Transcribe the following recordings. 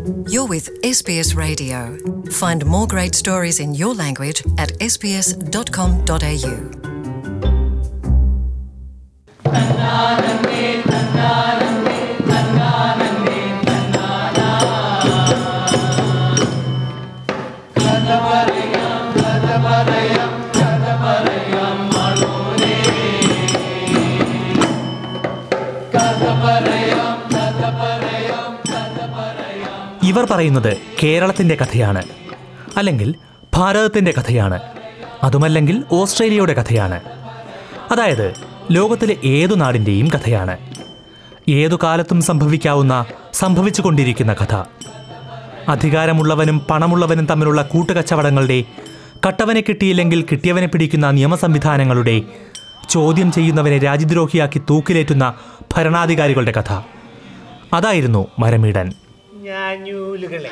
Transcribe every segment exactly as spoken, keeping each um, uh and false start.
You're with S B S Radio. Find more great stories in your language at s b s dot com dot a u. ഇവർ പറയുന്നത് കേരളത്തിൻ്റെ കഥയാണ്, അല്ലെങ്കിൽ ഭാരതത്തിൻ്റെ കഥയാണ്, അതുമല്ലെങ്കിൽ ഓസ്ട്രേലിയയുടെ കഥയാണ്. അതായത് ലോകത്തിലെ ഏതു നാടിൻ്റെയും കഥയാണ്. ഏതു കാലത്തും സംഭവിക്കാവുന്ന, സംഭവിച്ചു കൊണ്ടിരിക്കുന്ന കഥ. അധികാരമുള്ളവനും പണമുള്ളവനും തമ്മിലുള്ള കൂട്ടുകച്ചവടങ്ങളുടെ, കട്ടവനെ കിട്ടിയില്ലെങ്കിൽ കിട്ടിയവനെ പിടിക്കുന്ന നിയമസംവിധാനങ്ങളുടെ, ചോദ്യം ചെയ്യുന്നവനെ രാജ്യദ്രോഹിയാക്കി തൂക്കിലേറ്റുന്ന ഭരണാധികാരികളുടെ കഥ. അതായിരുന്നു മരമീടൻ. ഞാഞ്ഞൂലുകളെ,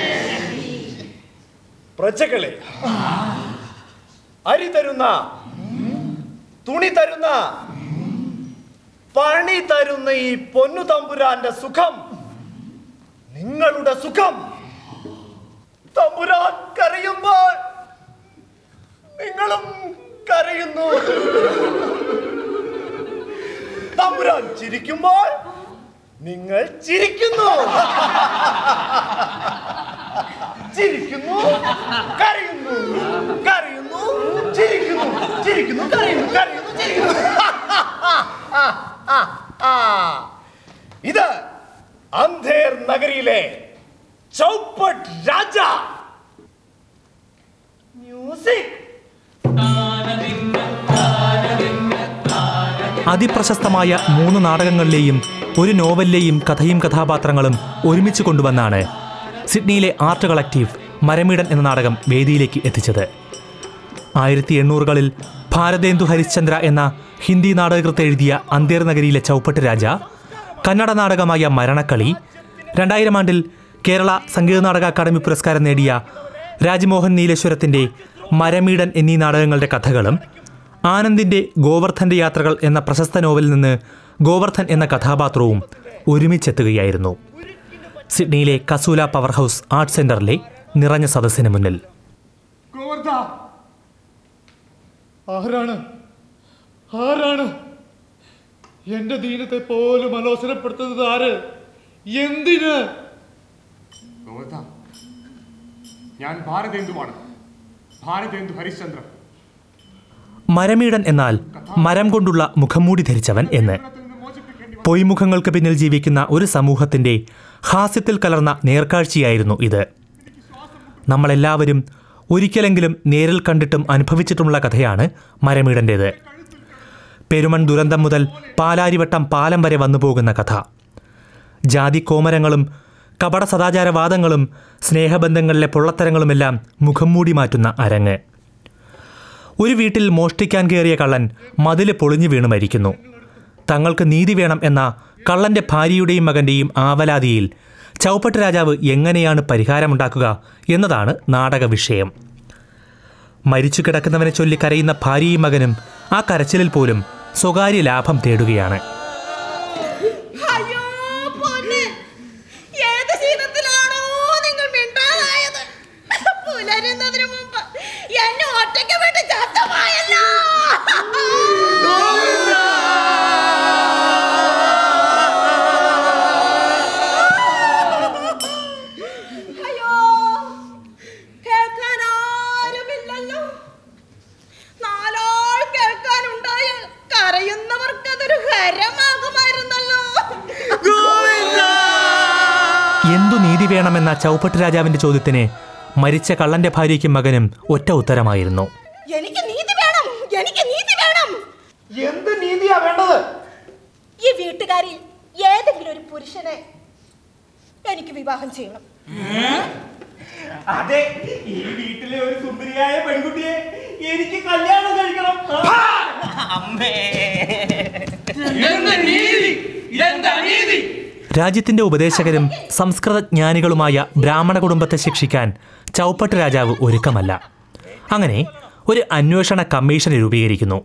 പ്രജകളെ, അരി തരുന്ന, തുണി തരുന്ന, പണി തരുന്ന ഈ പൊന്നു തമ്പുരാന്റെ സുഖം, നിങ്ങളുടെ സുഖം. തമ്പുരാൻ കരയുമ്പോൾ നിങ്ങളും കരയുന്നു. തമ്പുരാൻ ചിരിക്കുമ്പോൾ നിങ്ങൾ ചിരിക്കുന്നു. ചിരിക്കുന്നു, കരയുന്നു, കരയുന്നു, ചിരിക്കുന്നു, ചിരിക്കുന്നു, കരയുന്നു, കരയുന്നു, ചിരിക്കുന്നു. ഇത് അന്ധേർ നഗരിയിലെ ചൗപ്പട്ട് രാജ. മ്യൂസിക്. അതിപ്രശസ്തമായ മൂന്ന് നാടകങ്ങളിലെയും ഒരു നോവലിലെയും കഥയും കഥാപാത്രങ്ങളും ഒരുമിച്ച് കൊണ്ടുവന്നാണ് സിഡ്നിയിലെ ആർട്ട് കളക്റ്റീവ് മരമീടൻ എന്ന നാടകം വേദിയിലേക്ക് എത്തിച്ചത്. ആയിരത്തി എണ്ണൂറുകളിൽ ഭാരതേന്ദു ഹരിശ്ചന്ദ്ര എന്ന ഹിന്ദി നാടകകൃത്ത് എഴുതിയ അന്ധേർ നഗരിയിലെ ചൗപ്പട്ട് രാജ, കന്നഡ നാടകമായ മരണക്കളി, രണ്ടായിരം ആണ്ടിൽ കേരള സംഗീത നാടക അക്കാദമി പുരസ്കാരം നേടിയ രാജ്മോഹൻ നീലേശ്വരത്തിൻ്റെ മരമീടൻ എന്നീ നാടകങ്ങളുടെ കഥകളും, ആനന്ദിൻ്റെ ഗോവർദ്ധൻ്റെ യാത്രകൾ എന്ന പ്രശസ്ത നോവലിൽ നിന്ന് ഗോവർദ്ധൻ എന്ന കഥാപാത്രവും ഒരുമിച്ചെത്തുകയായിരുന്നു സിഡ്നിയിലെ കസൂല പവർ ഹൗസ് ആർട്ട് സെന്ററിലെ നിറഞ്ഞ സദസ്സിന് മുന്നിൽ. ആരാണ് ആരാണ് എന്റെ ദീനത്തെ പോലും അലോസരപ്പെടുത്തുന്നത്? ആര്? എന്തിന്? ഞാൻ ഭാരതേന്ദുവാണ്, ഭാരതേന്ദു ഹരിശ്ചന്ദ്ര. മരമീടൻ എന്നാൽ മരം കൊണ്ടുള്ള മുഖംമൂടി ധരിച്ചവൻ എന്ന്. പൊയ്മുഖങ്ങൾക്ക് പിന്നിൽ ജീവിക്കുന്ന ഒരു സമൂഹത്തിൻ്റെ ഹാസ്യത്തിൽ കലർന്ന നേർക്കാഴ്ചയായിരുന്നു ഇത്. നമ്മളെല്ലാവരും ഒരിക്കലെങ്കിലും നേരിൽ കണ്ടിട്ടും അനുഭവിച്ചിട്ടുമുള്ള കഥയാണ് മരമീടൻ്റേത്. പെരുമൺ ദുരന്തം മുതൽ പാലാരിവട്ടം പാലം വരെ വന്നു പോകുന്ന കഥ. ജാതി കോമരങ്ങളും കപട സദാചാരവാദങ്ങളും സ്നേഹബന്ധങ്ങളിലെ പൊള്ളത്തരങ്ങളുമെല്ലാം മുഖംമൂടി മാറ്റുന്ന അരങ്ങ്. ഒരു വീട്ടിൽ മോഷ്ടിക്കാൻ കയറിയ കള്ളൻ മതില് പൊളിഞ്ഞു വീണ് മരിക്കുന്നു. തങ്ങൾക്ക് നീതി വേണം എന്ന കള്ളൻ്റെ ഭാര്യയുടെയും മകൻ്റെയും ആവലാതിയിൽ ചൗപ്പട്ട് രാജാവ് എങ്ങനെയാണ് പരിഹാരമുണ്ടാക്കുക എന്നതാണ് നാടക വിഷയം. മരിച്ചു കിടക്കുന്നവനെ ചൊല്ലി കരയുന്ന ഭാര്യയും മകനും ആ കരച്ചിലിൽ പോലും സ്വകാര്യ ലാഭം തേടുകയാണ്. എന്തു നീതി വേണമെന്ന ചൗപ്പട്ട് രാജാവിന്റെ ചോദ്യത്തിന് മരിച്ച കള്ളന്റെ ഭാര്യയ്ക്കും മകനും ഒറ്റ ഉത്തരമായിരുന്നു, എനിക്ക് നീതി വേണം, എനിക്ക് നീതി വേണം. എന്ത് നീതിയാ വേണ്ടത്? ഈ വീട്ടുകാരിൽ ഏതെങ്കിലും ഒരു പുരുഷനെ എനിക്ക് വിവാഹം ചെയ്യണം. അതെ, ഈ വീട്ടിലെ ഒരു സുന്ദരിയായ പെൺകുട്ടിയെ എനിക്ക് കല്യാണം കഴിക്കണം. രാജ്യത്തിന്റെ ഉപദേശകരും സംസ്കൃത ജ്ഞാനികളുമായ ബ്രാഹ്മണ കുടുംബത്തെ ശിക്ഷിക്കാൻ ചൗപ്പട്ട് രാജാവ് ഒരുക്കമല്ല. അങ്ങനെ ഒരു അന്വേഷണ കമ്മീഷൻ രൂപീകരിക്കുന്നു.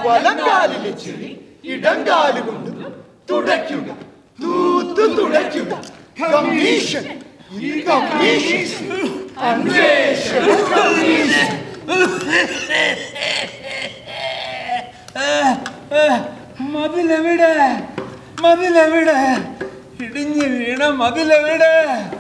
വലങ്കാലിലെ ചെളി ഇടങ്കാലുകൊണ്ട് തുടയ്ക്കുക, തൂത്തു തുടയ്ക്കുക. കമ്മീഷൻ, കമ്മീഷൻ, അന്വേഷണ കമ്മീഷൻ. മതിലെവിടെ, മതിലെവിടെ, ഇടിഞ്ഞു വീണ മതിലെവിടെ?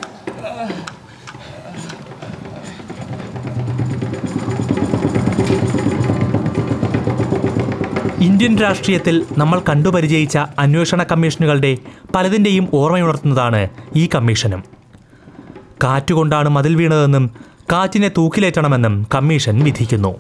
ഇന്ത്യൻ രാഷ്ട്രീയത്തിൽ നമ്മൾ കണ്ടുപരിചയിച്ച അന്വേഷണ കമ്മീഷനുകളുടെ പലതിൻ്റെയും ഓർമ്മയുണർത്തുന്നതാണ് ഈ കമ്മീഷനും. കാറ്റുകൊണ്ടാണ് മതിൽ വീണതെന്നും കാറ്റിനെ തൂക്കിലേറ്റണമെന്നും കമ്മീഷൻ വിധിക്കുന്നു.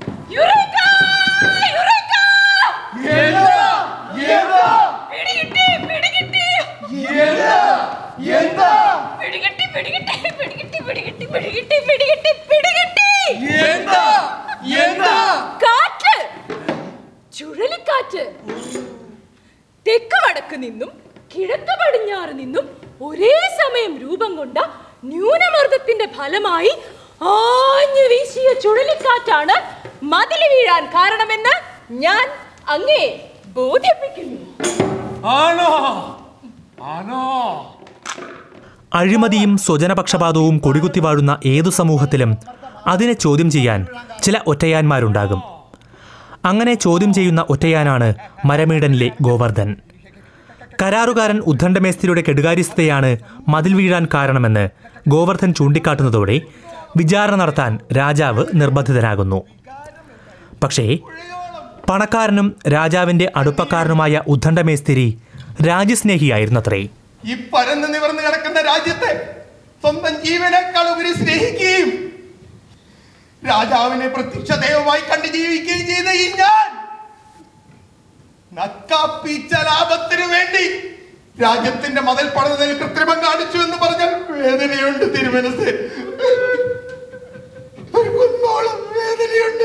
ചുഴലിക്കാറ്റ് തെക്ക് വടക്ക് നിന്നും കിഴക്ക് പടിഞ്ഞാറ് നിന്നും ഒരേ സമയം രൂപം കൊണ്ട ന്യൂനമർദ്ദത്തിന്റെ ഫലമായി ആഞ്ഞു വീശിയ ചുഴലിക്കാറ്റാണ് മതിൽ വീഴാൻ കാരണമെന്ന് ഞാൻ അങ്ങേ ബോധിപ്പിക്കുന്നു. ആണോ? ആണോ? അഴിമതിയും സ്വജനപക്ഷപാതവും കൊടികുത്തി വാഴുന്ന ഏതു സമൂഹത്തിലും അതിനെ ചോദ്യം ചെയ്യാൻ ചില ഒറ്റയാന്മാരുണ്ടാകും. അങ്ങനെ ചോദ്യം ചെയ്യുന്ന ഒറ്റയാനാണ് മരമീടനിലെ ഗോവർദ്ധൻ. കരാറുകാരൻ ഉദ്ദണ്ഡമേസ്തിരിയുടെ കെടുകാര്യസ്ഥതയാണ് മതിൽ വീഴാൻ കാരണമെന്ന് ഗോവർദ്ധൻ ചൂണ്ടിക്കാട്ടുന്നതോടെ വിചാരണ നടത്താൻ രാജാവ് നിർബന്ധിതനാകുന്നു. പക്ഷേ പണക്കാരനും രാജാവിൻ്റെ അടുപ്പക്കാരനുമായ ഉദ്ദണ്ഡമേസ്തിരി രാജ്യസ്നേഹിയായിരുന്നത്രേ. ഈ പരന്ന് നിവർന്ന് കിടക്കുന്ന രാജ്യത്തെ സ്വന്തം ജീവനേക്കാൾ ഉപരി സ്നേഹിക്കുകയും രാജാവിനെ പ്രത്യക്ഷ ദൈവമായി കണ്ടു ജീവിക്കുകയും ചെയ്ത ഈ ഞാൻ നക്കാപ്പിച്ച ലാഭത്തിനു വേണ്ടി രാജ്യത്തിന്റെ മതിൽ പണിതതിൽ കൃത്രിമം കാണിച്ചു എന്ന് പറഞ്ഞാൽ വേദനയുണ്ട് തിരുമനസ്, ഒരു കുന്നോളം വേദനയുണ്ട്.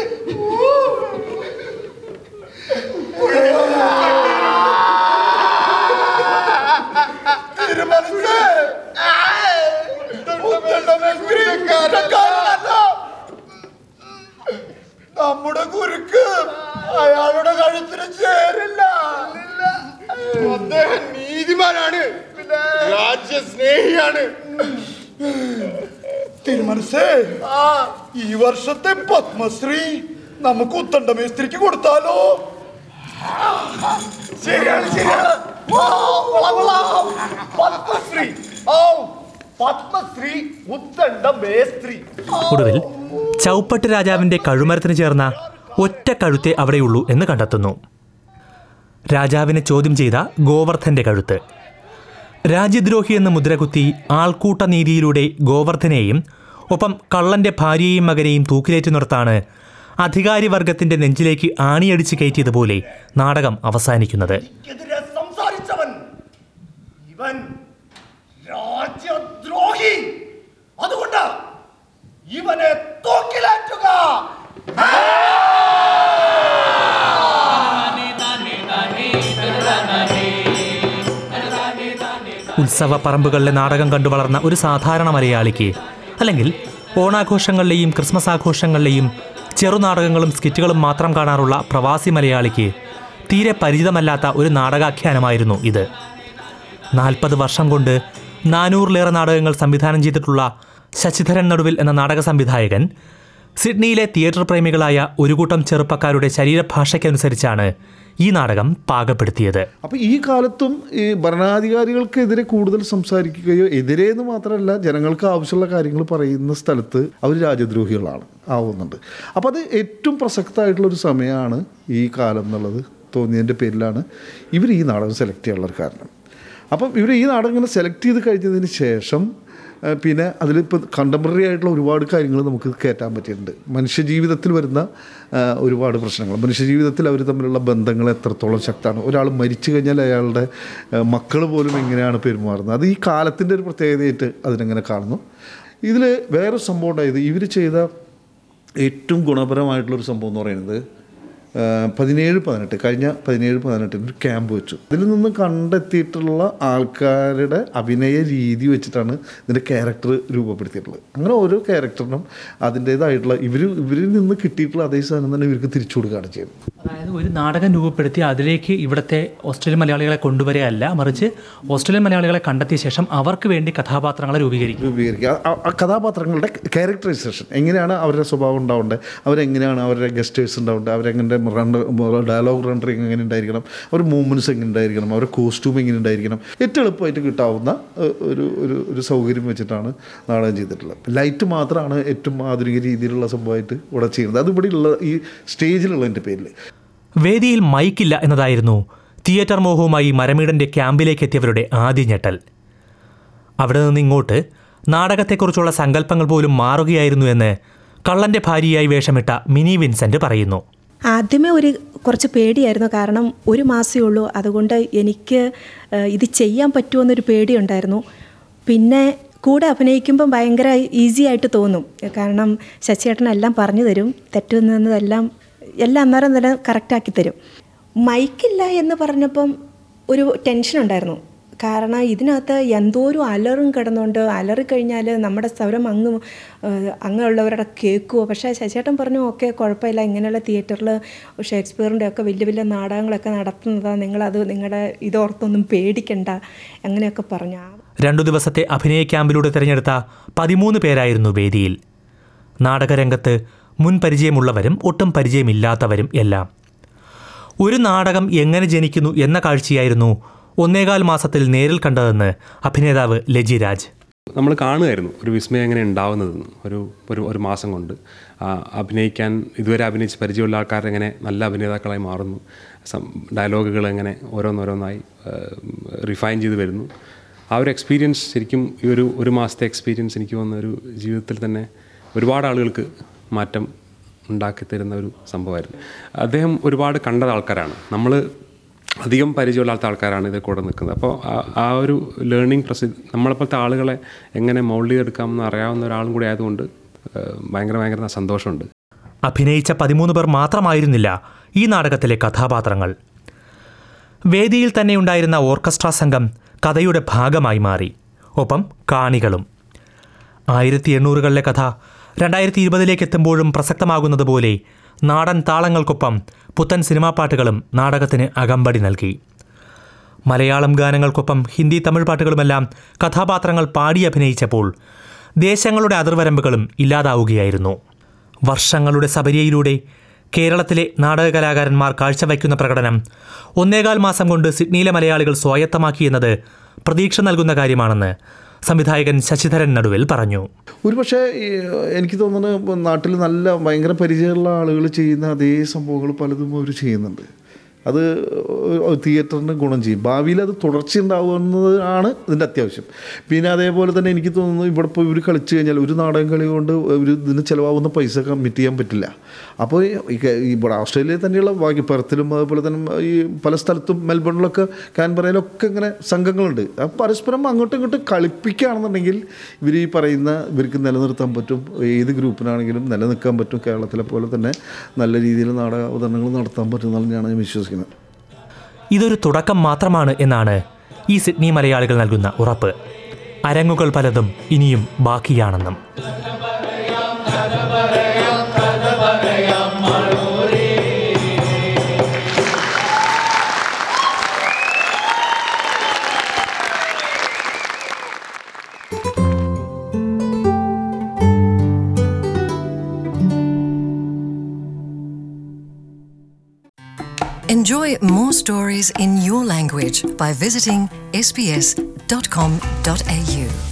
നമ്മുടെ കുരുക്ക് അയാളുടെ കഴുത്തിന് ചേരില്ല. അദ്ദേഹം നീതിമാനാണ്, രാജ്യസ്നേഹിയാണ്. തിരുമനസേ, ഈ വർഷത്തെ പത്മശ്രീ നമുക്ക് ഉദ്ദണ്ഡമേസ്തിരിക്ക് കൊടുത്താലോ? ശരിയാണ്, ശരിയാണ്. പത്മശ്രീ, പത്മശ്രീ ഉദ്ദണ്ഡമേസ്തിരി. ഒടുവിൽ ചൗപ്പട്ട് രാജാവിൻ്റെ കഴുമരത്തിന് ചേർന്ന ഒറ്റ കഴുത്തെ അവിടെയുള്ളൂ എന്ന് കണ്ടെത്തുന്നു. രാജാവിനെ ചോദ്യം ചെയ്ത ഗോവർദ്ധൻ്റെ കഴുത്ത്. രാജ്യദ്രോഹി എന്ന് മുദ്രകുത്തി ആൾക്കൂട്ട നീതിയിലൂടെ ഗോവർദ്ധനെയും ഒപ്പം കള്ളൻ്റെ ഭാര്യയെയും മകനെയും തൂക്കിലേറ്റി നിർത്താണ് അധികാരിവർഗത്തിൻ്റെ നെഞ്ചിലേക്ക് ആണിയടിച്ച് കയറ്റിയതുപോലെ നാടകം അവസാനിക്കുന്നത്. സംസാരിച്ചവൻ ഇവൻ രാജ്യദ്രോഹി, അതുകൊണ്ട് ഇവനെ തൂക്കിലേറ്റുക. ഉത്സവ പറമ്പുകളിലെ നാടകം കണ്ടു വളർന്ന ഒരു സാധാരണ മലയാളിക്ക്, അല്ലെങ്കിൽ ഓണാഘോഷങ്ങളിലെയും ക്രിസ്മസ് ആഘോഷങ്ങളിലെയും ചെറുനാടകങ്ങളും സ്കിറ്റുകളും മാത്രം കാണാറുള്ള പ്രവാസി മലയാളിക്ക് തീരെ പരിചിതമല്ലാത്ത ഒരു നാടകാഖ്യാനമായിരുന്നു ഇത്. നാൽപ്പത് വർഷം കൊണ്ട് നാനൂറിലേറെ നാടകങ്ങൾ സംവിധാനം ചെയ്തിട്ടുള്ള ശശിധരൻ നടുവിൽ എന്ന നാടക സംവിധായകൻ സിഡ്നിയിലെ തിയേറ്റർ പ്രേമികളായ ഒരു കൂട്ടം ചെറുപ്പക്കാരുടെ ശരീരഭാഷയ്ക്കനുസരിച്ചാണ് ഈ നാടകം പാകപ്പെടുത്തിയത്. അപ്പോൾ ഈ കാലത്തും ഈ ഭരണാധികാരികൾക്കെതിരെ കൂടുതൽ സംസാരിക്കുകയോ, എതിരെന്ന് മാത്രമല്ല ജനങ്ങൾക്ക് ആവശ്യമുള്ള കാര്യങ്ങൾ പറയുന്ന സ്ഥലത്ത് അവർ രാജ്യദ്രോഹികളാണ് ആവുന്നുണ്ട്. അപ്പോൾ അത് ഏറ്റവും പ്രസക്തമായിട്ടുള്ളൊരു സമയമാണ് ഈ കാലം എന്നുള്ളത് തോന്നിയതിൻ്റെ പേരിലാണ് ഇവർ ഈ നാടകം സെലക്ട് ചെയ്യാനുള്ള കാരണം. അപ്പം ഇവർ ഈ നാടകം ഇങ്ങനെ സെലക്ട് ചെയ്ത് കഴിഞ്ഞതിന് ശേഷം പിന്നെ അതിലിപ്പോൾ കണ്ടംപററി ആയിട്ടുള്ള ഒരുപാട് കാര്യങ്ങൾ നമുക്ക് കയറ്റാൻ പറ്റിയിട്ടുണ്ട്. മനുഷ്യജീവിതത്തിൽ വരുന്ന ഒരുപാട് പ്രശ്നങ്ങൾ, മനുഷ്യജീവിതത്തിൽ അവർ തമ്മിലുള്ള ബന്ധങ്ങൾ എത്രത്തോളം ശക്തമാണ്. ഒരാൾ മരിച്ചു കഴിഞ്ഞാൽ അയാളുടെ മക്കൾ പോലും എങ്ങനെയാണ് പെരുമാറുന്നത്, അത് ഈ കാലത്തിൻ്റെ ഒരു പ്രത്യേകതയായിട്ട് അതിനെങ്ങനെ കാണുന്നു. ഇതിൽ വേറൊരു സംഭവം ഉണ്ടായത്, ഇവർ ചെയ്ത ഏറ്റവും ഗുണപരമായിട്ടുള്ളൊരു സംഭവം എന്ന് പറയുന്നത് പതിനേഴ് പതിനെട്ട് കഴിഞ്ഞ പതിനേഴ് പതിനെട്ടിന് ഒരു ക്യാമ്പ് വെച്ചു. ഇതിൽ നിന്ന് കണ്ടെത്തിയിട്ടുള്ള ആൾക്കാരുടെ അഭിനയ രീതി വെച്ചിട്ടാണ് ഇതിൻ്റെ ക്യാരക്ടർ രൂപപ്പെടുത്തിയിട്ടുള്ളത്. അങ്ങനെ ഓരോ ക്യാരക്ടറിനും അതിൻ്റേതായിട്ടുള്ള ഇവർ ഇവരിൽ നിന്ന് കിട്ടിയിട്ടുള്ള അതേ സാധനം തന്നെ ഇവർക്ക് തിരിച്ചു കൊടുക്കുകയാണ് ചെയ്യുന്നത്. അതായത് ഒരു നാടകം രൂപപ്പെടുത്തി അതിലേക്ക് ഇവിടുത്തെ ഓസ്ട്രേലിയൻ മലയാളികളെ കൊണ്ടുവരികയല്ല, മറിച്ച് ഓസ്ട്രേലിയൻ മലയാളികളെ കണ്ടെത്തിയ ശേഷം അവർക്ക് വേണ്ടി കഥാപാത്രങ്ങളെ രൂപീകരിക്കും രൂപീകരിക്കുക ആ കഥാപാത്രങ്ങളുടെ ക്യാരക്ടറൈസേഷൻ എങ്ങനെയാണ് അവരുടെ സ്വഭാവം ഉണ്ടാവേണ്ടത്, അവരെങ്ങനെയാണ് അവരുടെ ഗസ്റ്റേഴ്സ് ഉണ്ടാവേണ്ടത്, അവരെങ്ങനെ ഡയലോഗ് റണ്ടറിങ് എങ്ങനെ ഉണ്ടായിരിക്കണം, അവർ മൂവ്മെൻറ്റ്സ് എങ്ങനെ ഉണ്ടായിരിക്കണം, അവരുടെ കോസ്റ്റ്യൂം എങ്ങനെ ഉണ്ടായിരിക്കണം, ഏറ്റവും എളുപ്പമായിട്ട് കിട്ടാവുന്ന ഒരു ഒരു ഒരു സൗകര്യം വെച്ചിട്ടാണ് നാടകം ചെയ്തിട്ടുള്ളത്. ലൈറ്റ് മാത്രമാണ് ഏറ്റവും ആധുനിക രീതിയിലുള്ള സംഭവമായിട്ട് ഇവിടെ ചെയ്യുന്നത്. അത് ഇവിടെ ഉള്ള ഈ സ്റ്റേജിലുള്ളതിൻ്റെ പേരിൽ. വേദിയിൽ മൈക്കില്ല എന്നതായിരുന്നു തിയേറ്റർ മോഹവുമായി മരമീടൻ്റെ ക്യാമ്പിലേക്ക് എത്തിയവരുടെ ആദ്യ ഞെട്ടൽ. അവിടെ നിന്ന് ഇങ്ങോട്ട് നാടകത്തെക്കുറിച്ചുള്ള സങ്കല്പങ്ങൾ പോലും മാറുകയായിരുന്നു എന്ന് കള്ളൻ്റെ ഭാര്യയായി വേഷമിട്ട മിനി വിൻസെൻ്റ് പറയുന്നു. ആദ്യമേ ഒരു കുറച്ച് പേടിയായിരുന്നു, കാരണം ഒരു മാസമേ ഉള്ളൂ, അതുകൊണ്ട് എനിക്ക് ഇത് ചെയ്യാൻ പറ്റുമെന്നൊരു പേടിയുണ്ടായിരുന്നു. പിന്നെ കൂടെ അഭിനയിക്കുമ്പം ഭയങ്കര ഈസി ആയിട്ട് തോന്നും, കാരണം ശശിയേട്ടൻ എല്ലാം പറഞ്ഞു തരും, തെറ്റുന്നതെല്ലാം എല്ലാം അന്നേരം തന്നെ കറക്റ്റാക്കി തരും. മൈക്കില്ല എന്ന് പറഞ്ഞപ്പം ഒരു ടെൻഷൻ ഉണ്ടായിരുന്നു, കാരണം ഇതിനകത്ത് എന്തോരം അലറും കിടന്നുകൊണ്ട് അലറിക്കഴിഞ്ഞാൽ നമ്മുടെ സ്വരം അങ്ങ് അങ്ങനെയുള്ളവരുടെ കേൾക്കുമോ. പക്ഷേ ശശിയേട്ടൻ പറഞ്ഞു ഓക്കെ കുഴപ്പമില്ല, ഇങ്ങനെയുള്ള തിയേറ്ററിൽ ഷേക്സ്പിയറിൻ്റെ ഒക്കെ വലിയ വലിയ നാടകങ്ങളൊക്കെ നടത്തുന്നതാണ്, നിങ്ങളത് നിങ്ങളുടെ ഇതോർത്തൊന്നും പേടിക്കണ്ട അങ്ങനെയൊക്കെ പറഞ്ഞു. രണ്ടു ദിവസത്തെ അഭിനയ ക്യാമ്പിലൂടെ തിരഞ്ഞെടുത്ത പതിമൂന്ന് പേരായിരുന്നു വേദിയിൽ. നാടകരംഗത്ത് മുൻ പരിചയമുള്ളവരും ഒട്ടും പരിചയമില്ലാത്തവരും എല്ലാം. ഒരു നാടകം എങ്ങനെ ജനിക്കുന്നു എന്ന കാഴ്ചയായിരുന്നു ഒന്നേകാൽ മാസത്തിൽ നേരിൽ കണ്ടതെന്ന് അഭിനേതാവ് ലജി രാജ്. നമ്മൾ കാണുമായിരുന്നു ഒരു വിസ്മയം എങ്ങനെ ഉണ്ടാവുന്നതെന്ന്. ഒരു ഒരു ഒരു മാസം കൊണ്ട് അഭിനയിക്കാൻ ഇതുവരെ അഭിനയിച്ച് പരിചയമുള്ള ആൾക്കാരെങ്ങനെ നല്ല അഭിനേതാക്കളായി മാറുന്നു, ഡയലോഗുകൾ എങ്ങനെ ഓരോന്നോരോന്നായി റിഫൈൻ ചെയ്ത് വരുന്നു. ആ ഒരു എക്സ്പീരിയൻസ് ശരിക്കും ഈ ഒരു ഒരു മാസത്തെ എക്സ്പീരിയൻസ് എനിക്ക് തോന്നുന്ന ഒരു ജീവിതത്തിൽ തന്നെ ഒരുപാട് ആളുകൾക്ക് മാറ്റം ഉണ്ടാക്കി തരുന്ന ഒരു സംഭവമായിരുന്നു. അദ്ദേഹം ഒരുപാട് കണ്ട ആൾക്കാരാണ്, നമ്മൾ അധികം പരിചയമില്ലാത്ത ആൾക്കാരാണ് ഇതിൽ കൂടെ നിൽക്കുന്നത്. അപ്പോൾ ആ ഒരു ലേണിംഗ് പ്രൊസീ നമ്മളെപ്പോലത്തെ ആളുകളെ എങ്ങനെ മോൾഡ് ചെയ്തെടുക്കാമെന്ന് അറിയാവുന്ന ഒരാളും കൂടി ആയതുകൊണ്ട് ഭയങ്കര ഭയങ്കര സന്തോഷമുണ്ട്. അഭിനയിച്ച പതിമൂന്ന് പേർ മാത്രമായിരുന്നില്ല ഈ നാടകത്തിലെ കഥാപാത്രങ്ങൾ. വേദിയിൽ തന്നെ ഉണ്ടായിരുന്ന ഓർക്കസ്ട്രാ സംഘം കഥയുടെ ഭാഗമായി മാറി, ഒപ്പം കാണികളും. ആയിരത്തി എണ്ണൂറുകളിലെ കഥ രണ്ടായിരത്തി ഇരുപതിലേക്ക് എത്തുമ്പോഴും പ്രസക്തമാകുന്നത് പോലെ നാടൻ താളങ്ങൾക്കൊപ്പം പുത്തൻ സിനിമാ പാട്ടുകളും നാടകത്തിന് അകമ്പടി നൽകി. മലയാളം ഗാനങ്ങൾക്കൊപ്പം ഹിന്ദി തമിഴ് പാട്ടുകളുമെല്ലാം കഥാപാത്രങ്ങൾ പാടി അഭിനയിച്ചപ്പോൾ ദേശങ്ങളുടെ അതിർവരമ്പുകളും ഇല്ലാതാവുകയായിരുന്നു. വർഷങ്ങളുടെ സബരിയയിലൂടെ കേരളത്തിലെ നാടക കലാകാരന്മാർ കാഴ്ചവയ്ക്കുന്ന പ്രകടനം ഒന്നേകാൽ മാസം കൊണ്ട് സിഡ്നിയിലെ മലയാളികൾ സ്വായത്തമാക്കിയെന്നത് പ്രതീക്ഷ നൽകുന്ന കാര്യമാണെന്ന് സംവിധായകൻ ശശിധരൻ നടുവിൽ പറഞ്ഞു. ഒരുപക്ഷെ എനിക്ക് തോന്നുന്നത് നാട്ടിൽ നല്ല ഭയങ്കര പരിചയമുള്ള ആളുകൾ ചെയ്യുന്ന അതേ സംഭവങ്ങൾ പലതും അവർ ചെയ്യുന്നുണ്ട്. അത് തിയേറ്ററിന് ഗുണം ചെയ്യും. ഭാവിയിൽ അത് തുടർച്ചയുണ്ടാവുന്നതാണ് ഇതിൻ്റെ അത്യാവശ്യം. പിന്നെ അതേപോലെ തന്നെ എനിക്ക് തോന്നുന്നു ഇവിടെ ഇപ്പോൾ ഇവർ കളിച്ചു കഴിഞ്ഞാൽ ഒരു നാടകം കളി കൊണ്ട് ഒരു ഇതിന് ചിലവാകുന്ന പൈസ കമ്മിറ്റ് ചെയ്യാൻ പറ്റില്ല. അപ്പോൾ ഇവിടെ ഓസ്ട്രേലിയയിൽ തന്നെയുള്ള ബാക്കി പെർത്തിലും അതുപോലെ തന്നെ ഈ പല സ്ഥലത്തും മെൽബണിലൊക്കെ കാൻബറയിലൊക്കെ ഇങ്ങനെ സംഘങ്ങളുണ്ട്. അപ്പോൾ പരസ്പരം അങ്ങോട്ടും ഇങ്ങോട്ടും കളിപ്പിക്കുകയാണെന്നുണ്ടെങ്കിൽ ഇവർ ഈ പറയുന്ന ഇവർക്ക് നിലനിർത്താൻ പറ്റും. ഏത് ഗ്രൂപ്പിനാണെങ്കിലും നിലനിൽക്കാൻ പറ്റും. കേരളത്തിലെ പോലെ തന്നെ നല്ല രീതിയിൽ നാടക അവതരണങ്ങൾ നടത്താൻ പറ്റുമെന്നാണ് ഞാൻ വിശ്വസിക്കുന്നത്. ഇതൊരു തുടക്കം മാത്രമാണ് എന്നാണ് ഈ സിഡ്നി മലയാളികൾ നൽകുന്ന ഉറപ്പ്. അരങ്ങുകൾ പലതും ഇനിയും ബാക്കിയാണെന്നും. Enjoy more stories in your language by visiting s b s dot com dot a u.